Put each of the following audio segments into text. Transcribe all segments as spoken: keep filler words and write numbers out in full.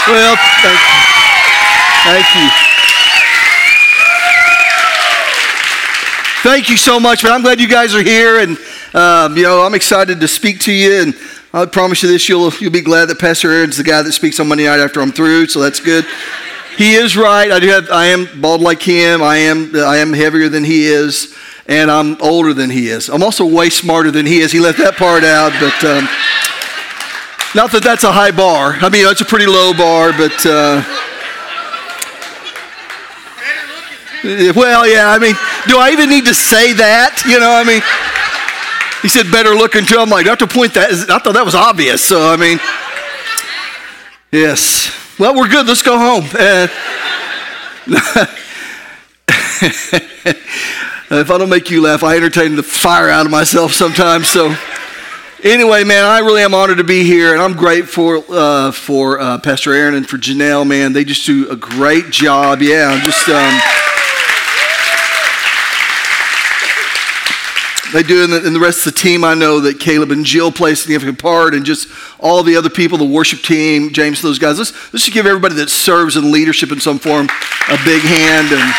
Well, thank you. Thank you. Thank you so much, man. I'm glad you guys are here, and um, you know, I'm excited to speak to you, and I promise you this, you'll you'll be glad that Pastor Aaron's the guy that speaks on Monday night after I'm through, so that's good. He is right. I do have. I am bald like him. I am. I am heavier than he is, and I'm older than he is. I'm also way smarter than he is. He left that part out, but um, not that that's a high bar. I mean, that's a pretty low bar, but. Uh, Well, yeah, I mean, do I even need to say that? You know, I mean, he said better looking too. I'm like, I have to point that. I thought that was obvious. So, I mean, yes. Well, we're good. Let's go home. Uh, if I don't make you laugh, I entertain the fire out of myself sometimes. So, anyway, man, I really am honored to be here, and I'm grateful uh, for uh, Pastor Aaron and for Janelle, man. They just do a great job. Yeah, I'm just... Um, They do, and the, and the rest of the team. I know that Caleb and Jill play a significant part, and just all the other people, the worship team, James, those guys. Let's, let's just give everybody that serves in leadership in some form a big hand. And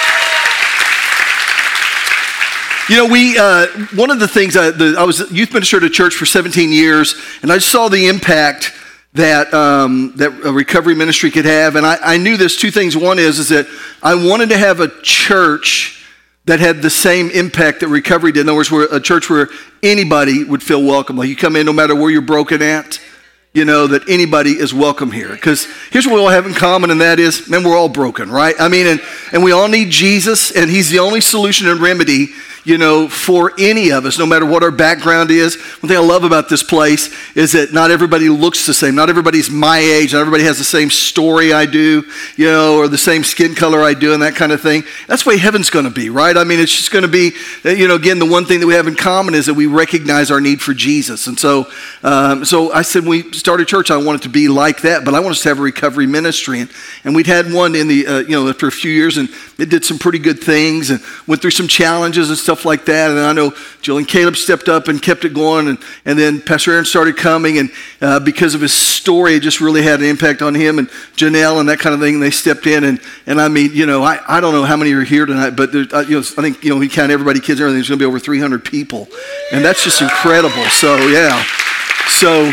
you know, we uh, one of the things, I, the, I was a youth minister at a church for seventeen years, and I saw the impact that um, that a recovery ministry could have. And I, I knew this two things. One is, is that I wanted to have a church that had the same impact that recovery did. In other words, where a church where anybody would feel welcome. Like you come in no matter where you're broken at, you know, that anybody is welcome here. Because here's what we all have in common, and that is, man, we're all broken, right? I mean, and, and we all need Jesus, and he's the only solution and remedy, you know, for any of us, no matter what our background is. One thing I love about this place is that not everybody looks the same. Not everybody's my age. Not everybody has the same story I do, you know, or the same skin color I do and that kind of thing. That's the way heaven's going to be, right? I mean, it's just going to be, you know, again, the one thing that we have in common is that we recognize our need for Jesus. And so, um, so I said, when we started church, I want it to be like that, but I want us to have a recovery ministry. And, and we'd had one in the, uh, you know, after a few years, and it did some pretty good things and went through some challenges and stuff like that. And I know Jill and Caleb stepped up and kept it going, and, and then Pastor Aaron started coming, and uh, because of his story, it just really had an impact on him, and Janelle and that kind of thing. They stepped in, and and I mean, you know, I, I don't know how many are here tonight, but there, uh, you know, I think, you know, we count everybody, kids, and everything. There's going to be over three hundred people, and that's just incredible. So yeah, so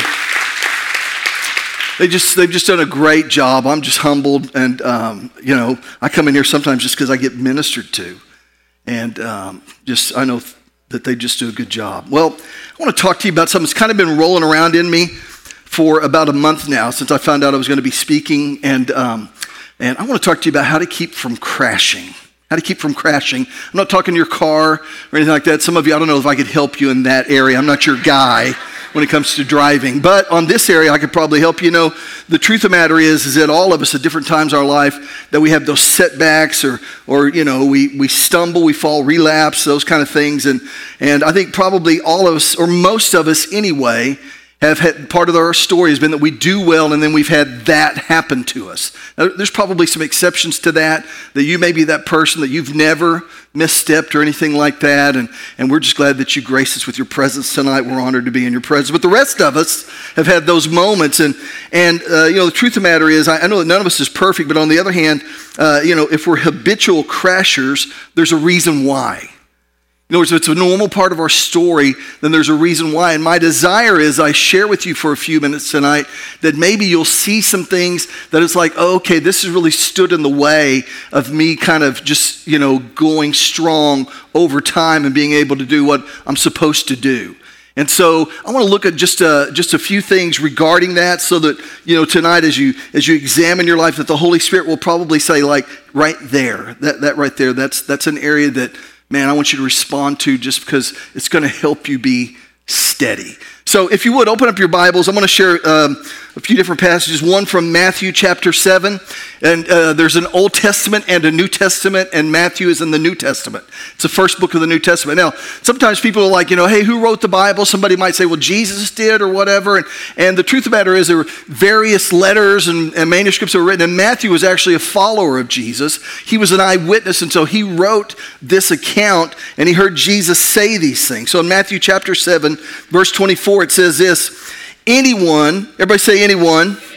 they just they've just done a great job. I'm just humbled, and um, you know, I come in here sometimes just because I get ministered to. And um, just, I know that they just do a good job. Well, I want to talk to you about something that's kind of been rolling around in me for about a month now since I found out I was going to be speaking. And um, and I want to talk to you about how to keep from crashing. How to keep from crashing. I'm not talking your car or anything like that. Some of you, I don't know if I could help you in that area. I'm not your guy when it comes to driving. But on this area, I could probably help you. You know, the truth of the matter is, is that all of us at different times in our life, that we have those setbacks, or, or you know, we, we stumble, we fall, relapse, those kind of things. And, and I think probably all of us, or most of us anyway, have had, part of our story has been that we do well, and then we've had that happen to us. Now, there's probably some exceptions to that, that you may be that person that you've never misstepped or anything like that, and, and we're just glad that you grace us with your presence tonight. We're honored to be in your presence. But the rest of us have had those moments, and, and uh, you know, the truth of the matter is, I, I know that none of us is perfect, but on the other hand, uh, you know, if we're habitual crashers, there's a reason why. In other words, if it's a normal part of our story, then there's a reason why. And my desire is I share with you for a few minutes tonight that maybe you'll see some things that it's like, oh, okay, this has really stood in the way of me kind of just, you know, going strong over time and being able to do what I'm supposed to do. And so I want to look at just a, just a few things regarding that, so that, you know, tonight as you as you examine your life, that the Holy Spirit will probably say, like, right there, that, that right there, that's that's an area that, man, I want you to respond to, just because it's going to help you be steady. So if you would, open up your Bibles. I'm going to share um, a few different passages. One from Matthew chapter seven. And uh, there's an Old Testament and a New Testament, and Matthew is in the New Testament. It's the first book of the New Testament. Now, sometimes people are like, you know, hey, who wrote the Bible? Somebody might say, well, Jesus did, or whatever. And, and the truth of the matter is, there were various letters and, and manuscripts that were written, and Matthew was actually a follower of Jesus. He was an eyewitness, and so he wrote this account, and he heard Jesus say these things. So in Matthew chapter seven, verse twenty-four, it says this: anyone, everybody say anyone,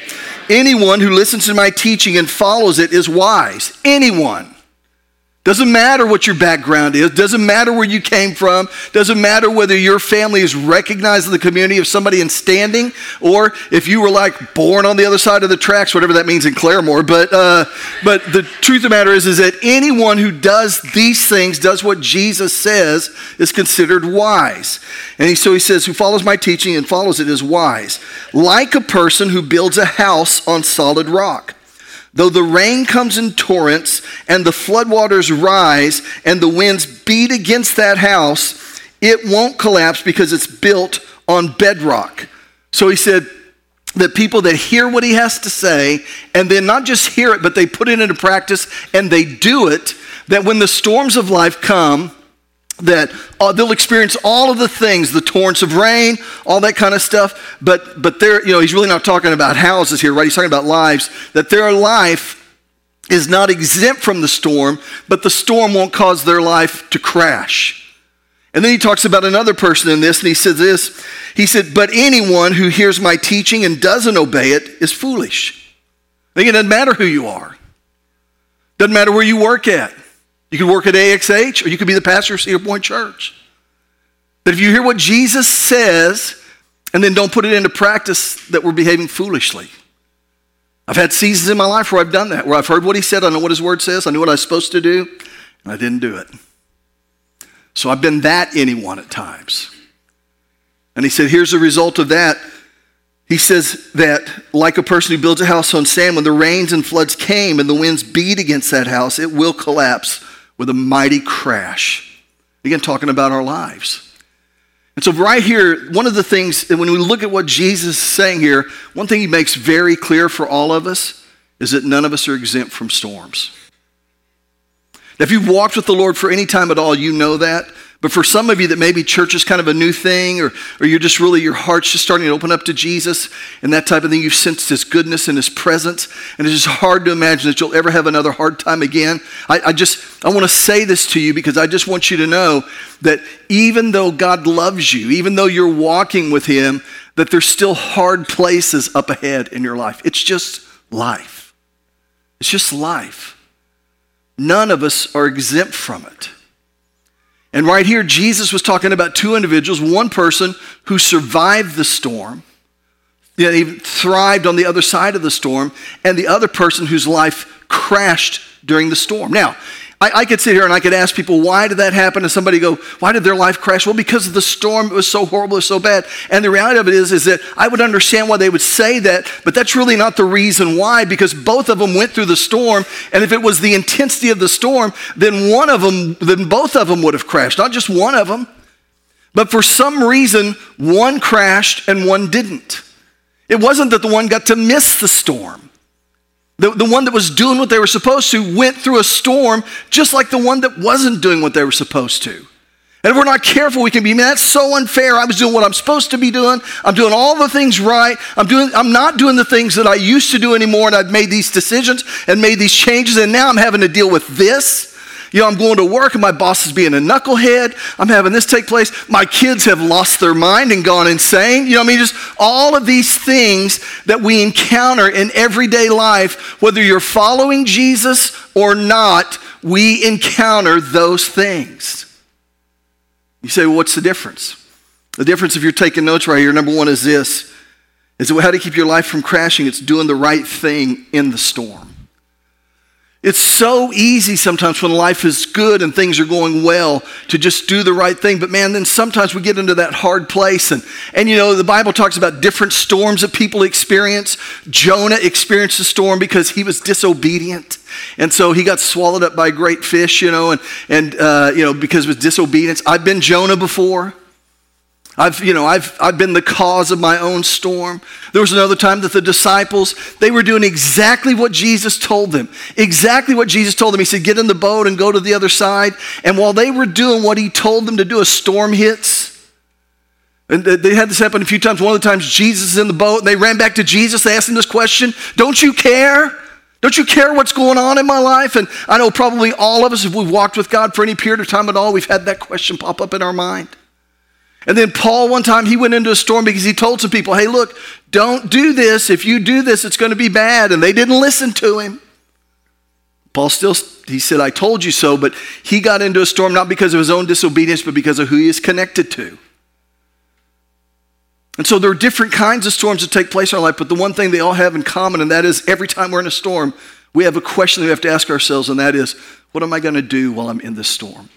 anyone who listens to my teaching and follows it is wise. Anyone. Doesn't matter what your background is. Doesn't matter where you came from. Doesn't matter whether your family is recognized in the community of somebody in standing, or if you were like born on the other side of the tracks, whatever that means in Claremore. But uh, but the truth of the matter is, is that anyone who does these things, does what Jesus says, is considered wise. And he, so he says, who follows my teaching and follows it is wise. Like a person who builds a house on solid rock. Though the rain comes in torrents and the floodwaters rise and the winds beat against that house, it won't collapse because it's built on bedrock. So he said that people that hear what he has to say and then not just hear it, but they put it into practice and they do it, that when the storms of life come, that uh, they'll experience all of the things, the torrents of rain, all that kind of stuff, but but they're, you know, he's really not talking about houses here, right? He's talking about lives, that their life is not exempt from the storm, but the storm won't cause their life to crash. And then he talks about another person in this, and he says this, he said, but anyone who hears my teaching and doesn't obey it is foolish. I think it doesn't matter who you are. Doesn't matter where you work at. You could work at A X H, or you could be the pastor of Cedar Point Church. But if you hear what Jesus says and then don't put it into practice, that we're behaving foolishly. I've had seasons in my life where I've done that, where I've heard what he said, I know what his word says, I knew what I was supposed to do, and I didn't do it. So I've been that anyone at times. And he said, here's the result of that. He says that like a person who builds a house on sand, when the rains and floods came and the winds beat against that house, it will collapse with a mighty crash. Again, talking about our lives. And so right here, one of the things, when we look at what Jesus is saying here, one thing he makes very clear for all of us is that none of us are exempt from storms. Now, if you've walked with the Lord for any time at all, you know that. But for some of you that maybe church is kind of a new thing, or, or you're just really, your heart's just starting to open up to Jesus and that type of thing, you've sensed his goodness and his presence, and it's just hard to imagine that you'll ever have another hard time again. I, I just, I want to say this to you because I just want you to know that even though God loves you, even though you're walking with him, that there's still hard places up ahead in your life. It's just life. It's just life. None of us are exempt from it. And right here, Jesus was talking about two individuals, one person who survived the storm, you know, even thrived on the other side of the storm, and the other person whose life crashed during the storm. Now, I, I could sit here and I could ask people, why did that happen? And somebody go, why did their life crash? Well, because of the storm, it was so horrible, it was so bad. And the reality of it is, is that I would understand why they would say that, but that's really not the reason why, because both of them went through the storm, and if it was the intensity of the storm, then one of them, then both of them would have crashed, not just one of them. But for some reason, one crashed and one didn't. It wasn't that the one got to miss the storm. The, the one that was doing what they were supposed to went through a storm just like the one that wasn't doing what they were supposed to. And if we're not careful, we can be, man, that's so unfair. I was doing what I'm supposed to be doing. I'm doing all the things right. I'm doing, I'm not doing the things that I used to do anymore, and I've made these decisions and made these changes, and now I'm having to deal with this. You know, I'm going to work and my boss is being a knucklehead. I'm having this take place. My kids have lost their mind and gone insane. You know what I mean? Just all of these things that we encounter in everyday life, whether you're following Jesus or not, we encounter those things. You say, well, what's the difference? The difference, if you're taking notes right here, number one is this, is how to keep your life from crashing. It's doing the right thing in the storm. It's so easy sometimes when life is good and things are going well to just do the right thing. But man, then sometimes we get into that hard place. And, and you know, the Bible talks about different storms that people experience. Jonah experienced a storm because he was disobedient. And so he got swallowed up by a great fish, you know, and, and uh, you know, because of his disobedience. I've been Jonah before. I've, you know, I've, I've been the cause of my own storm. There was another time that the disciples, they were doing exactly what Jesus told them. Exactly what Jesus told them. He said, get in the boat and go to the other side. And while they were doing what he told them to do, a storm hits. And they had this happen a few times. One of the times Jesus is in the boat and they ran back to Jesus. They asked him this question, don't you care? Don't you care what's going on in my life? And I know probably all of us, if we've walked with God for any period of time at all, we've had that question pop up in our mind. And then Paul, one time, he went into a storm because he told some people, hey, look, don't do this. If you do this, it's going to be bad. And they didn't listen to him. Paul still, he said, I told you so, but he got into a storm not because of his own disobedience, but because of who he is connected to. And so there are different kinds of storms that take place in our life, but the one thing they all have in common, and that is every time we're in a storm, we have a question that we have to ask ourselves, and that is, what am I going to do while I'm in this storm?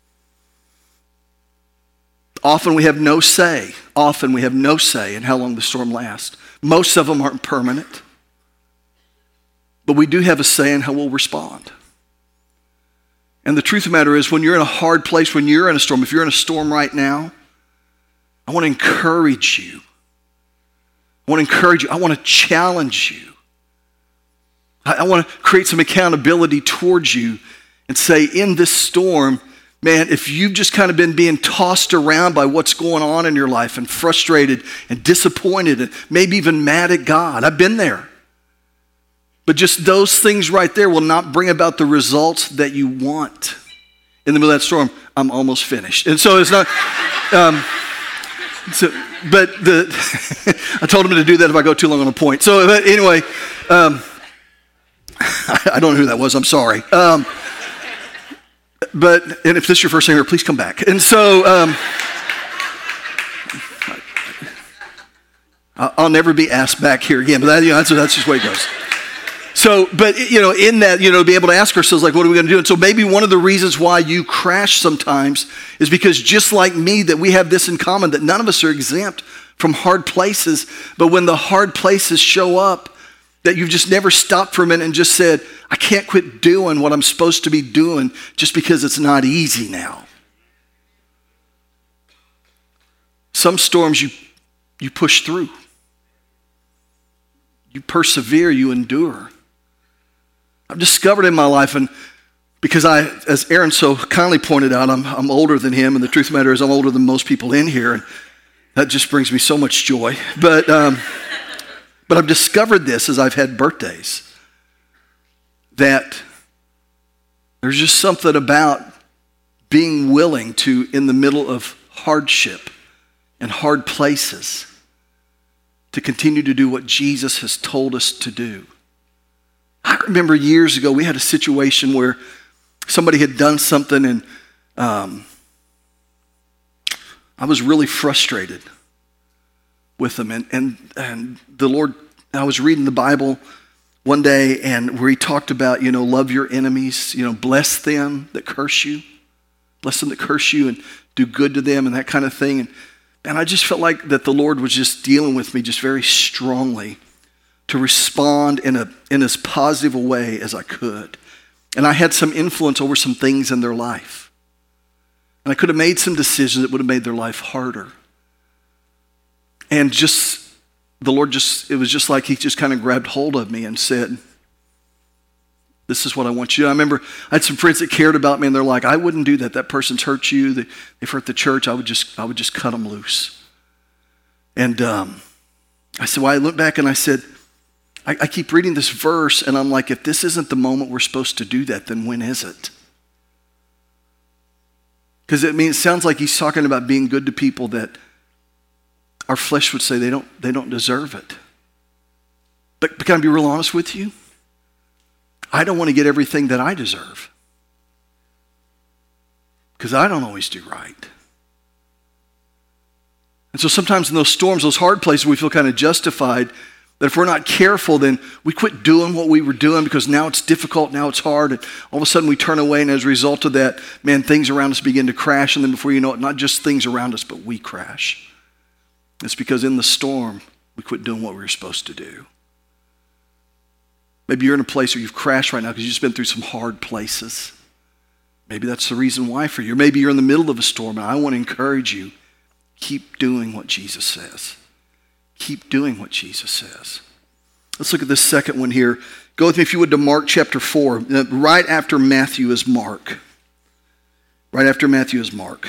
Often we have no say. Often we have no say in how long the storm lasts. Most of them aren't permanent. But we do have a say in how we'll respond. And the truth of the matter is, when you're in a hard place, when you're in a storm, if you're in a storm right now, I want to encourage you. I want to encourage you. I want to challenge you. I, I want to create some accountability towards you and say, in this storm, man, if you've just kind of been being tossed around by what's going on in your life and frustrated and disappointed and maybe even mad at God, I've been there. But just those things right there will not bring about the results that you want. In the middle of that storm, I'm almost finished. And so it's not, um, so, but the, I told him to do that if I go too long on a point. So but anyway, um, I don't know who that was, I'm sorry. Um, But, and if this is your first time here, please come back. And so, um, I'll never be asked back here again, but that, you know, that's, that's just the way it goes. So, but, you know, in that, you know, be able to ask ourselves, like, what are we going to do? And so maybe one of the reasons why you crash sometimes is because just like me, that we have this in common, that none of us are exempt from hard places. But when the hard places show up, that you've just never stopped for a minute and just said, I can't quit doing what I'm supposed to be doing just because it's not easy now. Some storms you, you push through. You persevere, you endure. I've discovered in my life, and because I, as Aaron so kindly pointed out, I'm, I'm older than him, and the truth of the matter is I'm older than most people in here, and that just brings me so much joy. But... Um, But I've discovered this as I've had birthdays, that there's just something about being willing to, in the middle of hardship and hard places, to continue to do what Jesus has told us to do. I remember years ago, we had a situation where somebody had done something, and um, I was really frustrated with them. And, and, and the Lord, I was reading the Bible one day, and where he talked about, you know, love your enemies, you know, bless them that curse you, bless them that curse you, and do good to them, and that kind of thing. And, and I just felt like that the Lord was just dealing with me just very strongly to respond in a in as positive a way as I could. And I had some influence over some things in their life. And I could have made some decisions that would have made their life harder. And just, the Lord just, it was just like he just kind of grabbed hold of me and said, this is what I want you to do. I remember I had some friends that cared about me, and they're like, I wouldn't do that. That person's hurt you. They, they've hurt the church. I would just, I would just cut them loose. And um, I said, well, I looked back and I said, I, I keep reading this verse, and I'm like, if this isn't the moment we're supposed to do that, then when is it? Because I mean, it sounds like he's talking about being good to people that our flesh would say they don't, they don't deserve it. But, but can I be real honest with you? I don't want to get everything that I deserve. Because I don't always do right. And so sometimes in those storms, those hard places, we feel kind of justified that if we're not careful, then we quit doing what we were doing because now it's difficult, now it's hard, and all of a sudden we turn away, and as a result of that, man, things around us begin to crash, and then before you know it, not just things around us, but we crash. It's because in the storm, we quit doing what we were supposed to do. Maybe you're in a place where you've crashed right now because you've just been through some hard places. Maybe that's the reason why for you. Maybe you're in the middle of a storm, and I want to encourage you, keep doing what Jesus says. Keep doing what Jesus says. Let's look at this second one here. Go with me, if you would, to Mark chapter four. Right after Matthew is Mark. Right after Matthew is Mark.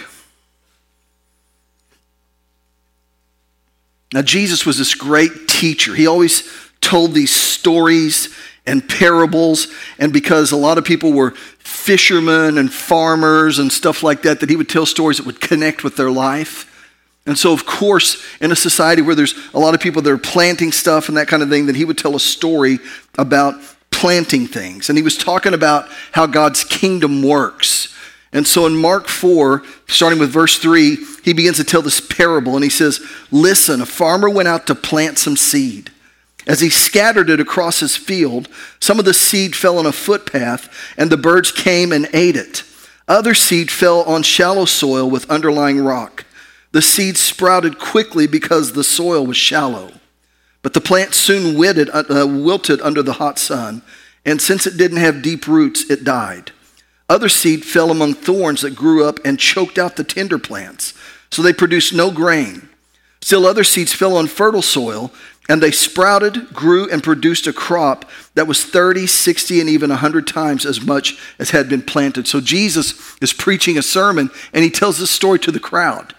Now, Jesus was this great teacher. He always told these stories and parables, and because a lot of people were fishermen and farmers and stuff like that, that he would tell stories that would connect with their life. And so, of course, in a society where there's a lot of people that are planting stuff and that kind of thing, then he would tell a story about planting things. And he was talking about how God's kingdom works. And so in Mark four, starting with verse three, he begins to tell this parable. And he says, listen, a farmer went out to plant some seed. As he scattered it across his field, some of the seed fell on a footpath, and the birds came and ate it. Other seed fell on shallow soil with underlying rock. The seed sprouted quickly because the soil was shallow. But the plant soon wilted, uh, wilted under the hot sun, and since it didn't have deep roots, it died. Other seed fell among thorns that grew up and choked out the tender plants, so they produced no grain. Still other seeds fell on fertile soil, and they sprouted, grew, and produced a crop that was thirty, sixty, and even one hundred times as much as had been planted. So Jesus is preaching a sermon, and he tells this story to the crowd.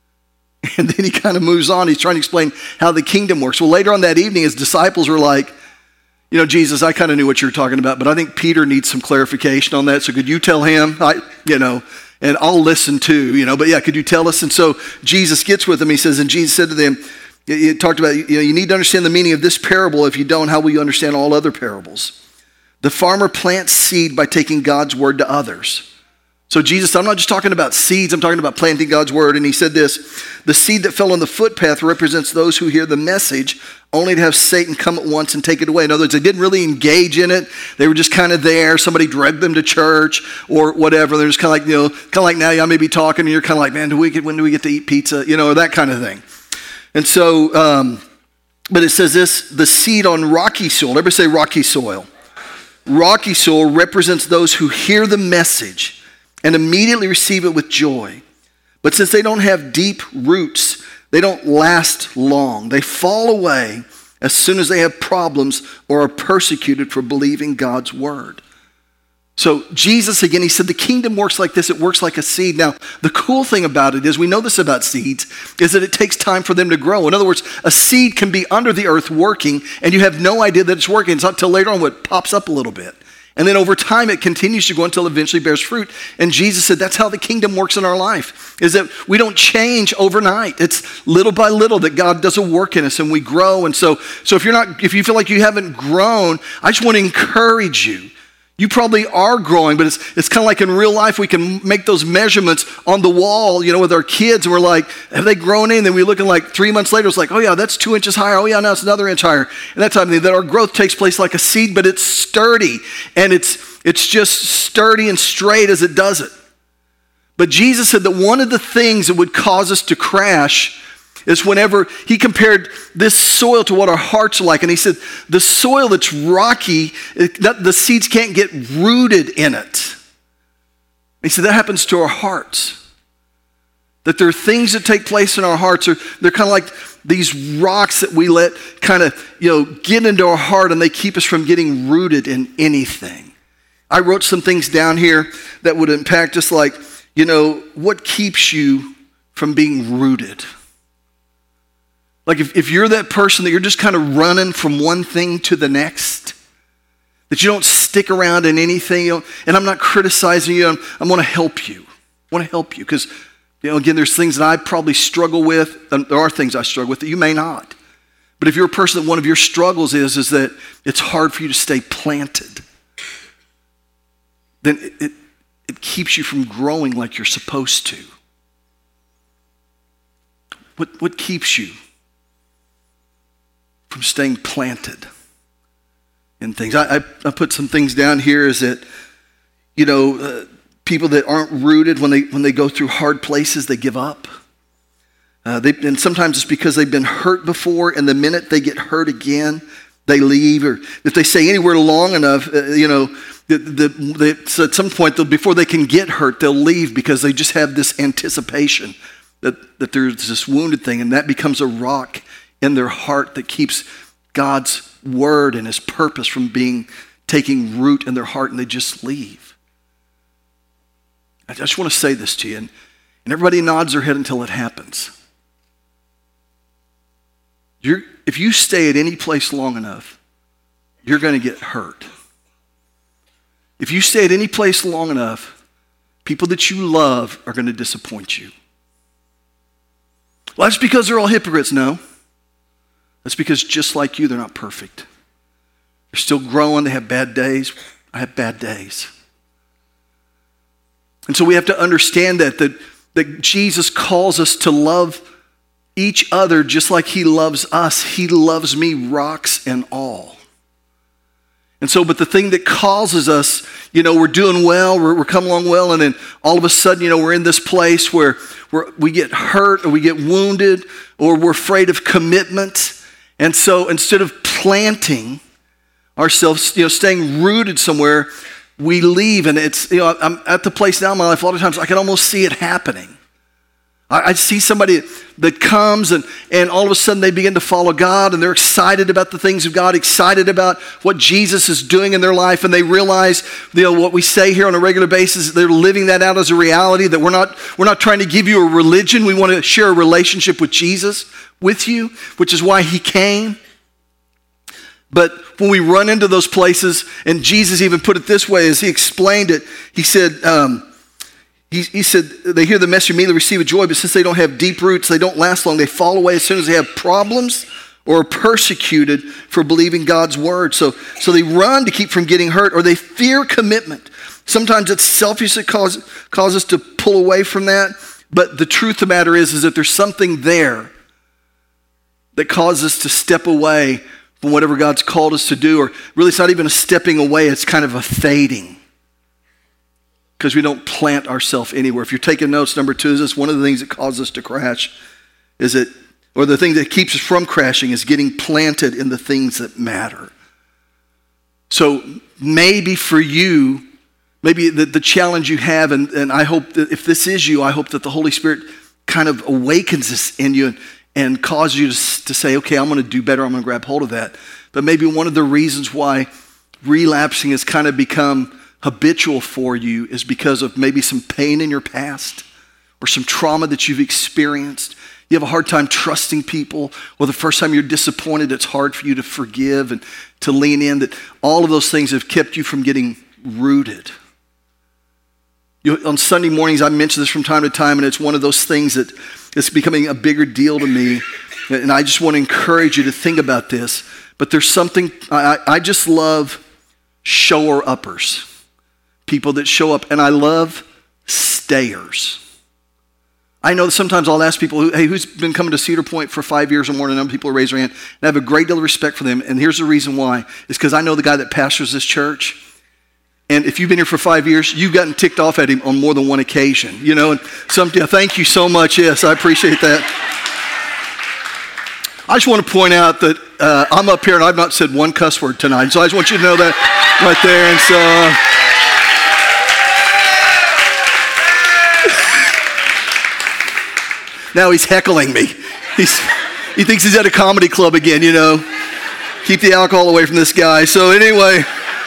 And then he kind of moves on. He's trying to explain how the kingdom works. Well, later on that evening, his disciples were like, you know, Jesus, I kind of knew what you were talking about, but I think Peter needs some clarification on that. So could you tell him, I, you know, and I'll listen too, you know, but yeah, could you tell us? And so Jesus gets with them. He says, and Jesus said to them, he talked about, you know, you need to understand the meaning of this parable. If you don't, how will you understand all other parables? The farmer plants seed by taking God's word to others. So Jesus, I'm not just talking about seeds, I'm talking about planting God's word. And he said this, the seed that fell on the footpath represents those who hear the message only to have Satan come at once and take it away. In other words, they didn't really engage in it. They were just kind of there. Somebody dragged them to church or whatever. They're just kind of like, you know, kind of like now y'all may be talking and you're kind of like, man, do we get, when do we get to eat pizza? You know, that kind of thing. And so, um, but it says this, the seed on rocky soil. Everybody say rocky soil. Rocky soil represents those who hear the message and immediately receive it with joy. But since they don't have deep roots, they don't last long. They fall away as soon as they have problems or are persecuted for believing God's word. So Jesus, again, he said the kingdom works like this. It works like a seed. Now, the cool thing about it is, we know this about seeds, is that it takes time for them to grow. In other words, a seed can be under the earth working, and you have no idea that it's working. It's not until later on when it pops up a little bit. And then over time, it continues to grow until it eventually bears fruit. And Jesus said that's how the kingdom works in our life, is that we don't change overnight. It's little by little that God does a work in us and we grow. And so, so if you're not, if you feel like you haven't grown, I just want to encourage you. You probably are growing, but it's it's kind of like in real life, we can make those measurements on the wall, you know, with our kids, and we're like, have they grown in? And then we look and like three months later, it's like, oh yeah, that's two inches higher. Oh yeah, now it's another inch higher. And that type of thing, that our growth takes place like a seed, but it's sturdy. And it's it's just sturdy and straight as it does it. But Jesus said that one of the things that would cause us to crash is whenever he compared this soil to what our hearts are like. And he said, the soil that's rocky, it, that the seeds can't get rooted in it. He said that happens to our hearts. That there are things that take place in our hearts, or they're kind of like these rocks that we let kind of, you know, get into our heart, and they keep us from getting rooted in anything. I wrote some things down here that would impact us, like, you know, what keeps you from being rooted? Like if, if you're that person that you're just kind of running from one thing to the next, that you don't stick around in anything, you know, and I'm not criticizing you, I'm, I want to help you. I want to help you because, you know, again, there's things that I probably struggle with, and there are things I struggle with that you may not. But if you're a person that one of your struggles is, is that it's hard for you to stay planted, then it, it, it keeps you from growing like you're supposed to. What, what keeps you from staying planted in things? I, I, I put some things down here, is that, you know, uh, people that aren't rooted, when they when they go through hard places, they give up. Uh, they, and sometimes it's because they've been hurt before, and the minute they get hurt again, they leave. Or if they stay anywhere long enough, uh, you know, the, the, they, so at some point, before they can get hurt, they'll leave because they just have this anticipation that, that there's this wounded thing, and that becomes a rock in their heart that keeps God's word and his purpose from being taking root in their heart, and they just leave. I just want to say this to you, and, and everybody nods their head until it happens. You're, if you stay at any place long enough, you're going to get hurt. If you stay at any place long enough, people that you love are going to disappoint you. Well, that's because they're all hypocrites. No. That's because just like you, they're not perfect. They're still growing. They have bad days. I have bad days. And so we have to understand that, that, that Jesus calls us to love each other just like he loves us. He loves me, rocks and all. And so, but the thing that causes us, you know, we're doing well, we're, we're coming along well, and then all of a sudden, you know, we're in this place where we're, we get hurt or we get wounded or we're afraid of commitment. And so instead of planting ourselves, you know, staying rooted somewhere, we leave. And it's, you know, I'm at the place now in my life, a lot of times I can almost see it happening. I see somebody that comes and, and all of a sudden they begin to follow God and they're excited about the things of God, excited about what Jesus is doing in their life, and they realize, you know, what we say here on a regular basis, they're living that out as a reality, that we're not, we're not trying to give you a religion. We want to share a relationship with Jesus with you, which is why he came. But when we run into those places, and Jesus even put it this way as he explained it, he said, um, He, he said, they hear the message, immediately receive with joy, but since they don't have deep roots, they don't last long. They fall away as soon as they have problems or are persecuted for believing God's word. So, so they run to keep from getting hurt, or they fear commitment. Sometimes it's selfish that causes cause us to pull away from that. But the truth of the matter is, is that there's something there that causes us to step away from whatever God's called us to do. Or really, it's not even a stepping away, it's kind of a fading. Because we don't plant ourselves anywhere. If you're taking notes, number two is this: one of the things that causes us to crash is that, or the thing that keeps us from crashing is getting planted in the things that matter. So maybe for you, maybe the, the challenge you have, and, and I hope that if this is you, I hope that the Holy Spirit kind of awakens this in you and, and causes you to, to say, okay, I'm going to do better, I'm going to grab hold of that. But maybe one of the reasons why relapsing has kind of become habitual for you is because of maybe some pain in your past or some trauma that you've experienced. You have a hard time trusting people, or the first time you're disappointed, it's hard for you to forgive and to lean in. That all of those things have kept you from getting rooted. You know, on Sunday mornings, I mention this from time to time, and it's one of those things that it's becoming a bigger deal to me. And I just want to encourage you to think about this. But there's something, I, I just love shower-uppers. People that show up, and I love stayers. I know that sometimes I'll ask people, hey, who's been coming to Cedar Point for five years or more? And then people raise their hand. And I have a great deal of respect for them. And here's the reason why. It's because I know the guy that pastors this church. And if you've been here for five years, you've gotten ticked off at him on more than one occasion. You know, and some, yeah, thank you so much. Yes, I appreciate that. I just want to point out that uh, I'm up here and I've not said one cuss word tonight. So I just want you to know that right there. And so... Uh, Now he's heckling me. He's, he thinks he's at a comedy club again, you know. Keep the alcohol away from this guy. So anyway.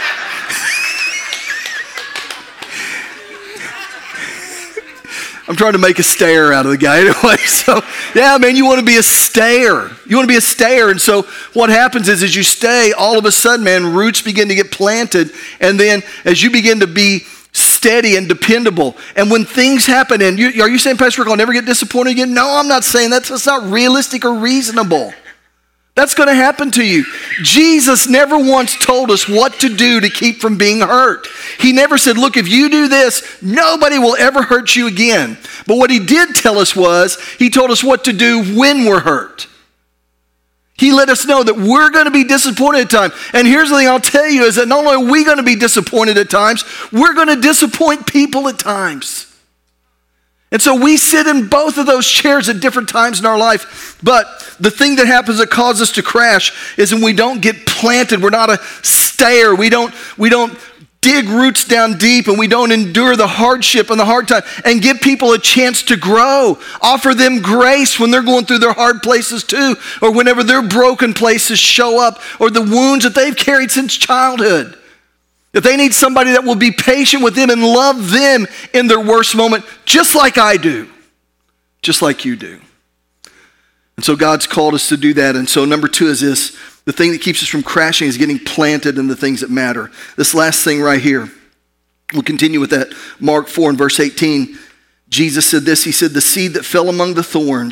I'm trying to make a stayer out of the guy anyway. So, yeah, man, you want to be a stayer. You want to be a stayer. And so what happens is as you stay, all of a sudden, man, roots begin to get planted. And then as you begin to be steady and dependable. And when things happen, and you, are you saying, Pastor Rick, I'll never get disappointed again? No, I'm not saying that. That's not realistic or reasonable. That's going to happen to you. Jesus never once told us what to do to keep from being hurt. He never said, look, if you do this, nobody will ever hurt you again. But what he did tell us was, he told us what to do when we're hurt. He let us know that we're going to be disappointed at times. And here's the thing I'll tell you is that not only are we going to be disappointed at times, we're going to disappoint people at times. And so we sit in both of those chairs at different times in our life. But the thing that happens that causes us to crash is when we don't get planted. We're not a stayer. We don't, we don't dig roots down deep, and we don't endure the hardship and the hard time and give people a chance to grow. Offer them grace when they're going through their hard places too, or whenever their broken places show up, or the wounds that they've carried since childhood. If they need somebody that will be patient with them and love them in their worst moment, just like I do, just like you do. And so God's called us to do that. And so number two is this: the thing that keeps us from crashing is getting planted in the things that matter. This last thing right here, we'll continue with that. Mark four and verse eighteen, Jesus said this. He said, the seed that fell among the thorns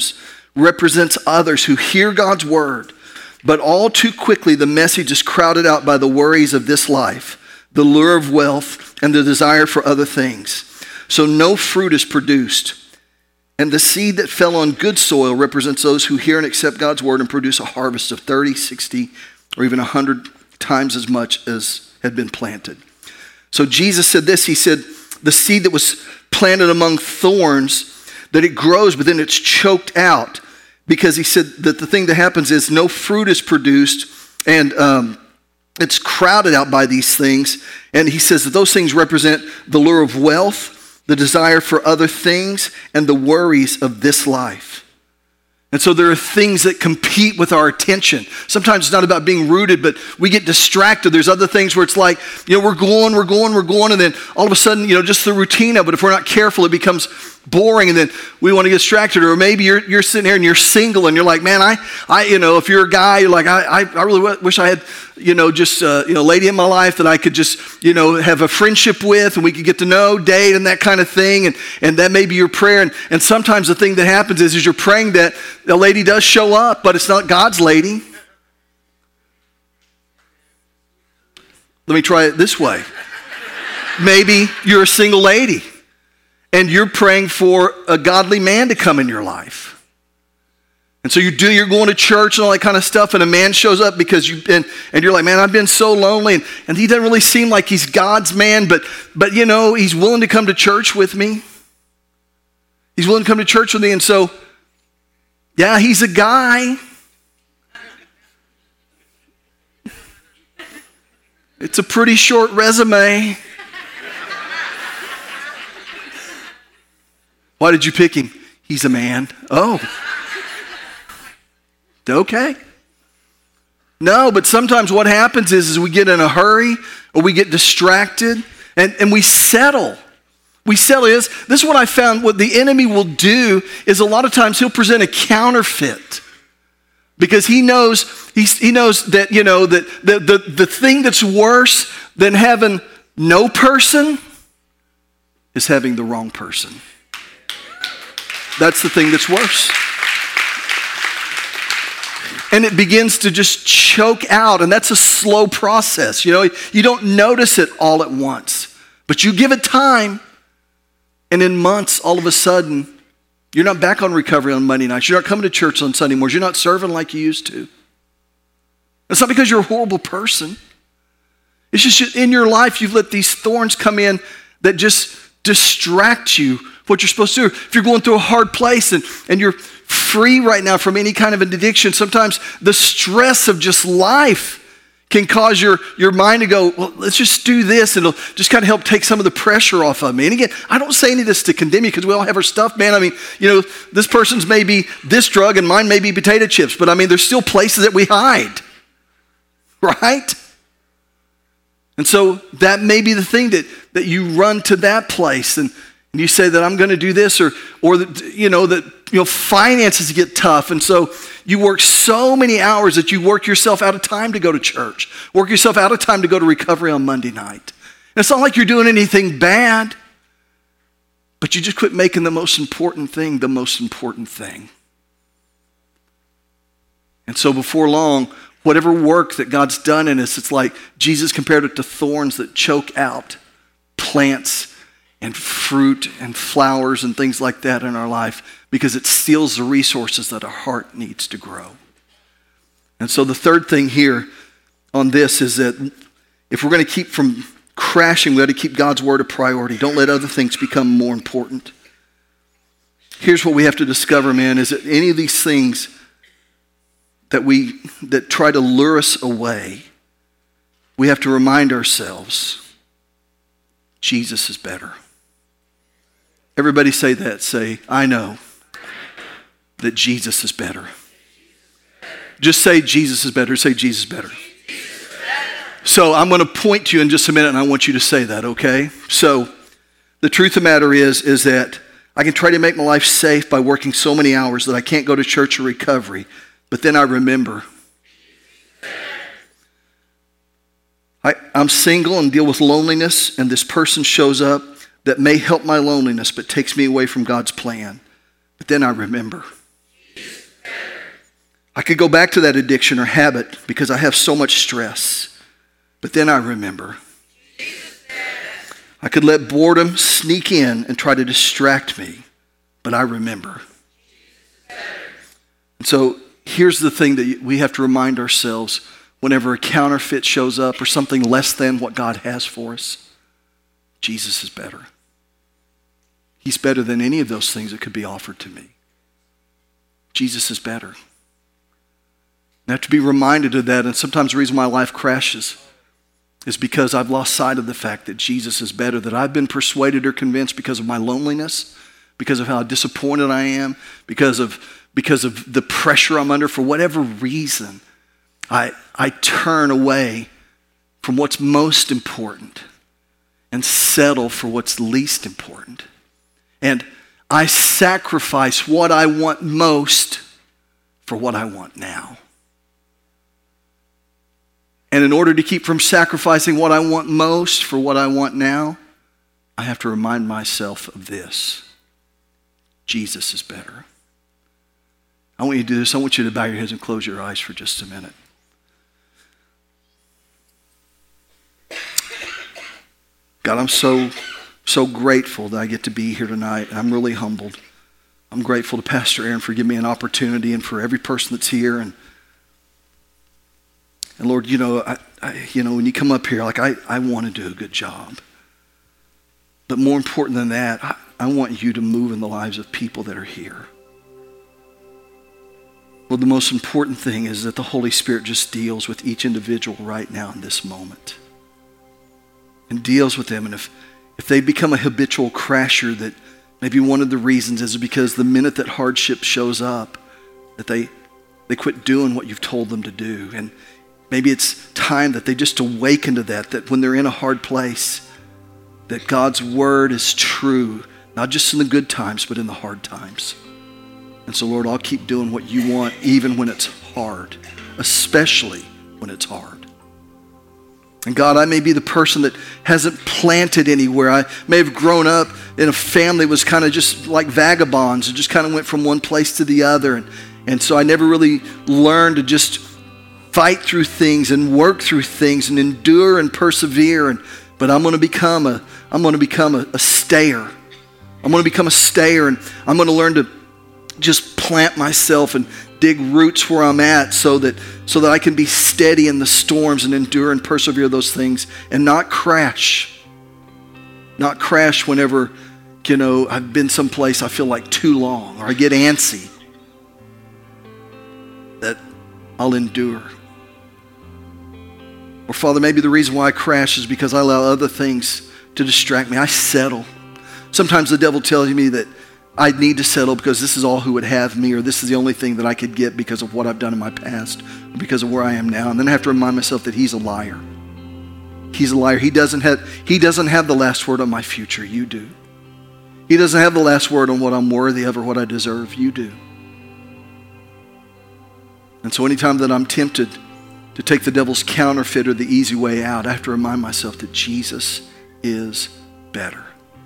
represents others who hear God's word, but all too quickly the message is crowded out by the worries of this life, the lure of wealth, and the desire for other things. So no fruit is produced. And the seed that fell on good soil represents those who hear and accept God's word and produce a harvest of thirty, sixty, or even one hundred times as much as had been planted. So Jesus said this, he said, the seed that was planted among thorns, that it grows, but then it's choked out, because he said that the thing that happens is no fruit is produced, and um, it's crowded out by these things. And he says that those things represent the lure of wealth, the desire for other things, and the worries of this life. And so there are things that compete with our attention. Sometimes it's not about being rooted, but we get distracted. There's other things where it's like, you know, we're going, we're going, we're going, and then all of a sudden, you know, just the routine of it, if we're not careful, it becomes boring, and then we want to get distracted. Or maybe you're you're sitting here and you're single, and you're like, man, I, I you know, if you're a guy, you're like, I, I, I really wish I had, you know, just, uh, you know, a lady in my life that I could just, you know, have a friendship with, and we could get to know, date, and that kind of thing, and, and that may be your prayer. And, and sometimes the thing that happens is, is you're praying that a lady does show up, but it's not God's lady. Let me try it this way. Maybe you're a single lady, and you're praying for a godly man to come in your life. And so you do, you're going to church and all that kind of stuff, and a man shows up because you've been, and you're like, man, I've been so lonely, and, and he doesn't really seem like he's God's man, but, but you know, he's willing to come to church with me. He's willing to come to church with me, and so, yeah, he's a guy. It's a pretty short resume. Why did you pick him? He's a man. Oh. Okay. No, but sometimes what happens is, is we get in a hurry, or we get distracted, and, and we settle. We settle. This, this is what I found. What the enemy will do is a lot of times he'll present a counterfeit, because he knows he's, he knows that, you know, that the, the, the thing that's worse than having no person is having the wrong person. That's the thing that's worse. And it begins to just choke out, and that's a slow process. You know, you don't notice it all at once, but you give it time, and in months, all of a sudden, you're not back on recovery on Monday nights. You're not coming to church on Sunday mornings. You're not serving like you used to. It's not because you're a horrible person. It's just in your life, you've let these thorns come in that just distract you from what you're supposed to do. If you're going through a hard place and, and you're free right now from any kind of an addiction, sometimes the stress of just life can cause your, your mind to go, well, let's just do this, and it'll just kind of help take some of the pressure off of me. And again, I don't say any of this to condemn you, because we all have our stuff, man. I mean, you know, this person's may be this drug and mine may be potato chips, but I mean, there's still places that we hide, right? And so that may be the thing that, that you run to that place, and, and you say that I'm going to do this, or, or that, you know, that, you know, finances get tough, and so you work so many hours that you work yourself out of time to go to church, work yourself out of time to go to recovery on Monday night. And it's not like you're doing anything bad, but you just quit making the most important thing the most important thing. And so before long, whatever work that God's done in us, it's like Jesus compared it to thorns that choke out plants and fruit and flowers and things like that in our life, because it steals the resources that our heart needs to grow. And so the third thing here on this is that if we're going to keep from crashing, we got to keep God's word a priority. Don't let other things become more important. Here's what we have to discover, man, is that any of these things that we that try to lure us away, we have to remind ourselves, Jesus is better. Everybody say that. Say, I know that Jesus is better. Just say Jesus is better. Say Jesus is better. So I'm going to point to you in just a minute, and I want you to say that, okay? So the truth of the matter is, is that I can try to make my life safe by working so many hours that I can't go to church or recovery, but then I remember I, I'm single and deal with loneliness, and this person shows up that may help my loneliness but takes me away from God's plan. But then I remember I could go back to that addiction or habit because I have so much stress. But then I remember. I could let boredom sneak in and try to distract me, but I remember. And so here's the thing that we have to remind ourselves whenever a counterfeit shows up or something less than what God has for us. Jesus is better. He's better than any of those things that could be offered to me. Jesus is better. I have to be reminded of that, and sometimes the reason my life crashes is because I've lost sight of the fact that Jesus is better, that I've been persuaded or convinced because of my loneliness, because of how disappointed I am, because of, because of the pressure I'm under, for whatever reason, I, I turn away from what's most important and settle for what's least important. And I sacrifice what I want most for what I want now. And in order to keep from sacrificing what I want most for what I want now, I have to remind myself of this. Jesus is better. I want you to do this. I want you to bow your heads and close your eyes for just a minute. God, I'm so, so grateful that I get to be here tonight. I'm really humbled. I'm grateful to Pastor Aaron for giving me an opportunity and for every person that's here. And, and Lord, you know, I, I, you know, when you come up here, like I, I want to do a good job. But more important than that, I, I want you to move in the lives of people that are here. Well, the most important thing is that the Holy Spirit just deals with each individual right now in this moment. And deals with them. And if, if they become a habitual crasher, that maybe one of the reasons is because the minute that hardship shows up, that they, they quit doing what you've told them to do. And maybe it's time that they just awaken to that, that when they're in a hard place, that God's word is true, not just in the good times, but in the hard times. And so, Lord, I'll keep doing what you want, even when it's hard, especially when it's hard. And God, I may be the person that hasn't planted anywhere. I may have grown up in a family that was kind of just like vagabonds and just kind of went from one place to the other. And, and so I never really learned to just fight through things and work through things and endure and persevere. And, but I'm going to become a, I'm going to become a, a stayer. I'm going to become a stayer, and I'm going to learn to just plant myself and dig roots where I'm at so that so that I can be steady in the storms and endure and persevere those things and not crash. Not crash whenever, you know, I've been someplace I feel like too long or I get antsy. That I'll endure. Or Father, maybe the reason why I crash is because I allow other things to distract me. I settle. Sometimes the devil tells me that I need to settle because this is all who would have me, or this is the only thing that I could get because of what I've done in my past, or because of where I am now. And then I have to remind myself that he's a liar. He's a liar. He doesn't have, he doesn't have the last word on my future. You do. He doesn't have the last word on what I'm worthy of or what I deserve. You do. And so anytime that I'm tempted to take the devil's counterfeit or the easy way out, I have to remind myself that Jesus is better.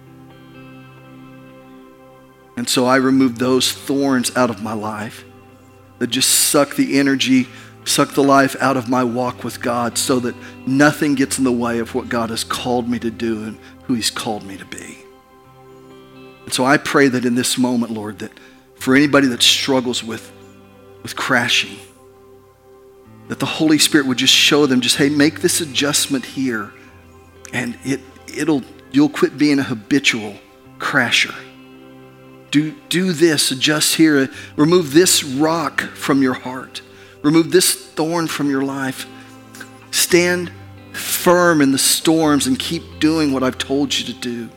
And so I remove those thorns out of my life that just suck the energy, suck the life out of my walk with God, so that nothing gets in the way of what God has called me to do and who he's called me to be. And so I pray that in this moment, Lord, that for anybody that struggles with, with crashing, that the Holy Spirit would just show them, just, hey, make this adjustment here, and it, it'll you'll quit being a habitual crasher. Do, do this, adjust here, remove this rock from your heart. Remove this thorn from your life. Stand firm in the storms and keep doing what I've told you to do.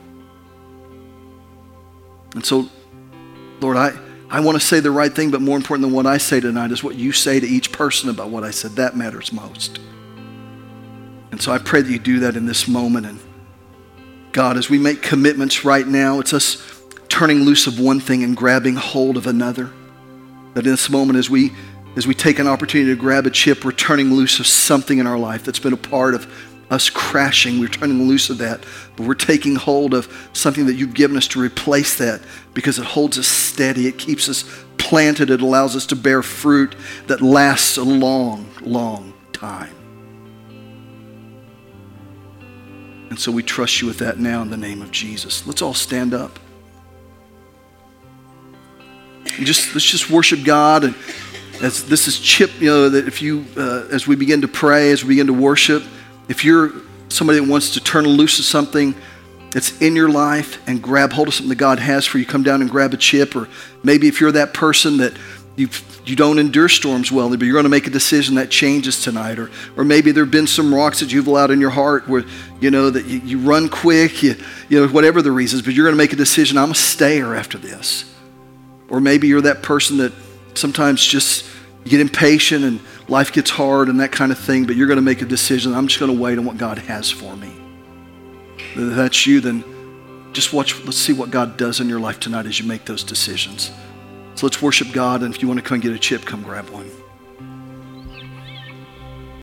And so, Lord, I, I want to say the right thing, but more important than what I say tonight is what you say to each person about what I said. That matters most. And so I pray that you do that in this moment. And God, as we make commitments right now, it's us turning loose of one thing and grabbing hold of another. That in this moment, as we as we take an opportunity to grab a chip, we're turning loose of something in our life that's been a part of us crashing. We're turning loose of that, but we're taking hold of something that you've given us to replace that, because it holds us steady. It keeps us planted, it allows us to bear fruit that lasts a long, long time. And so we trust you with that now in the name of Jesus. Let's all stand up. And just let's just worship God. And as this is Chip, you know, that if you, uh, as we begin to pray, as we begin to worship, if you're somebody that wants to turn loose of something that's in your life and grab hold of something that God has for you, come down and grab a chip. Or maybe if you're that person that you you don't endure storms well, but you're going to make a decision that changes tonight. Or or maybe there have been some rocks that you've allowed in your heart where, you know, that you, you run quick, you, you know, whatever the reasons, but you're going to make a decision, I'm a stayer after this. Or maybe you're that person that sometimes just you get impatient and life gets hard and that kind of thing, but you're going to make a decision, I'm just going to wait on what God has for me. If that's you, then just watch, let's see what God does in your life tonight as you make those decisions. So let's worship God, and if you want to come get a chip, come grab one.